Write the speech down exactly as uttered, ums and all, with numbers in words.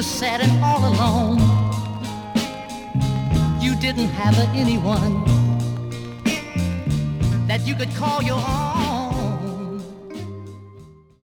were sad and all alone. You didn't have anyone that you could call your own.